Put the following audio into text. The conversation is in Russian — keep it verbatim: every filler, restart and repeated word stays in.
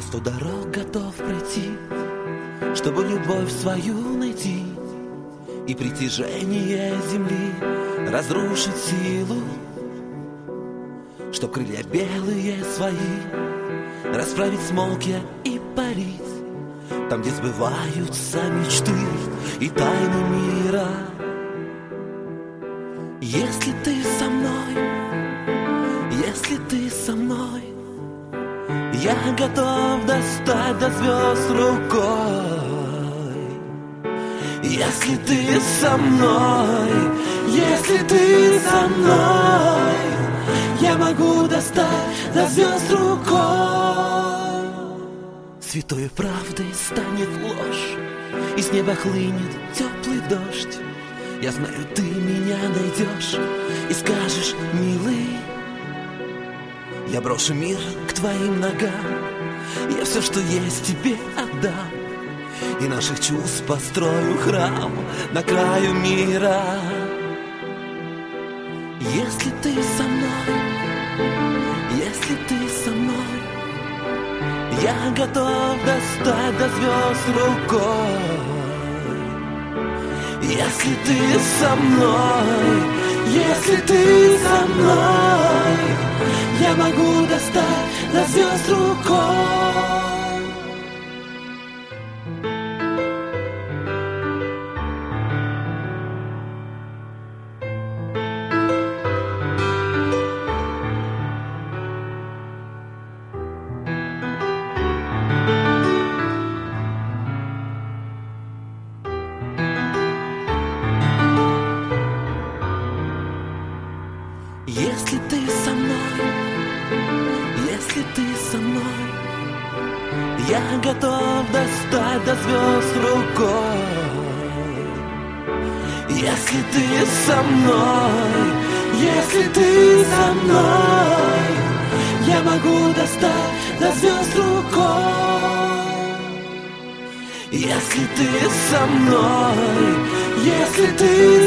Сто дорог готов пройти, чтобы любовь свою найти и притяжение земли разрушить силу, чтоб крылья белые свои расправить, смолк я и парить там, где сбываются мечты и тайны мира. Если ты со мной, если ты со мной, я готов достать до звезд рукой. Если ты со мной, если ты со мной, я могу достать до звезд рукой. Святой правдой станет ложь, и с неба хлынет теплый дождь. Я знаю, ты меня найдешь и скажешь: милый, я брошу мир к твоим ногам, я все, что есть, тебе отдам, и наших чувств построю храм на краю мира. Если ты со мной, если ты со мной, я готов достать до звезд рукой. Если ты со мной, если ты со мной, я могу достать до звезд рукой. Если ты со мной, если ты со мной, я готов достать до звезд рукой. Если ты со мной, если ты со мной, я могу достать до звезд рукой. Если ты со мной, если ты